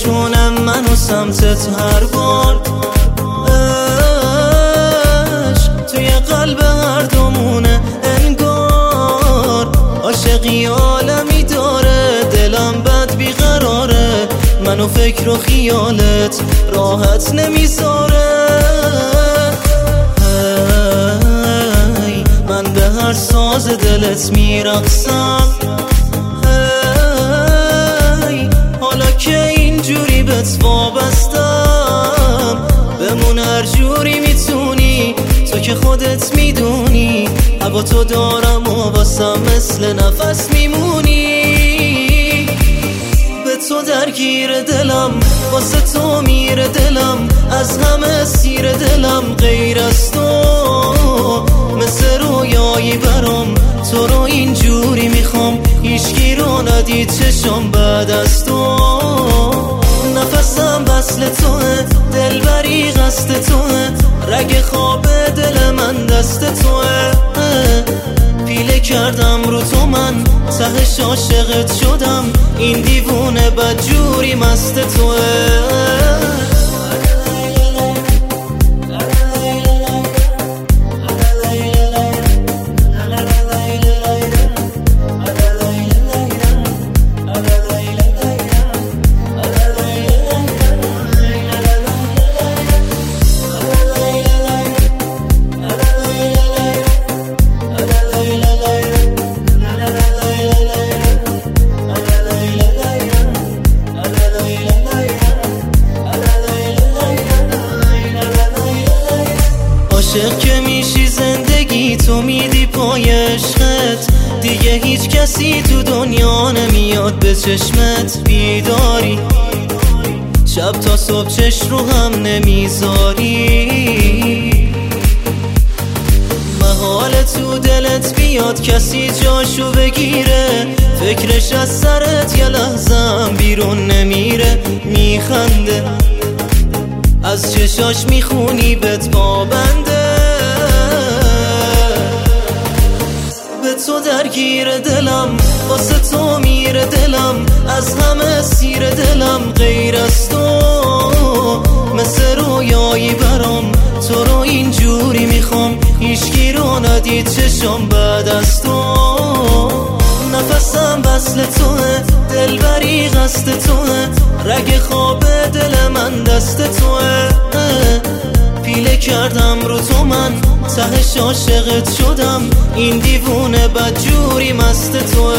میکشونم منو سمتت هر بار. توی قلب هر دومونه انگار عاشقی عالمی داره، دلم بد بیقراره، منو فکر و خیالت راحت نمیذاره. من به هر ساز دلت میرقصم، حالا که اینجوری بهت وابستم، بمون هر جوری میتونی، تو که خودت میدونی هوا تو دارم و واسم مثل نفس میمونی. به تو درگیر دلم، واسه تو میره دلم، از همه سیر دلم غیر از تو مثل رویایی برام، تو رو اینجوری میخوام هیچکی رو ندید چشم بعد از تو. نفسم وصل توه، دلبری قصد توه، رگ خواب دل من دست توه. پیله کردم رو تو من، تهش عاشقت شدم، این دیوونه بدجوری مست توه. عاشق که میشی زندگی تو میدی پای عشقت، دیگه هیچ کسی تو دنیا نمیاد به چشمت. بیداری شب تا صبح چش رو هم نمیذاری، محال تو دلت بیاد کسی جاشو بگیره، فکرش از سرت یه لحظم بیرون نمیره. میخنده از چشاش میخونی بهت پابنده، به تو درگیر دلم، واسه تو میره دلم، از همه سیر دلم غیر از تو مثل رویایی برام، تو رو اینجوری میخوام هیچکی رو ندید چشم بعد از تو. نفسم وصل توه، دلبری قصد توه، رگ خواب دل من دست توه. پیله کردم رو تو من، تهش عاشقت شدم، این دیوونه بدجوری مست توه.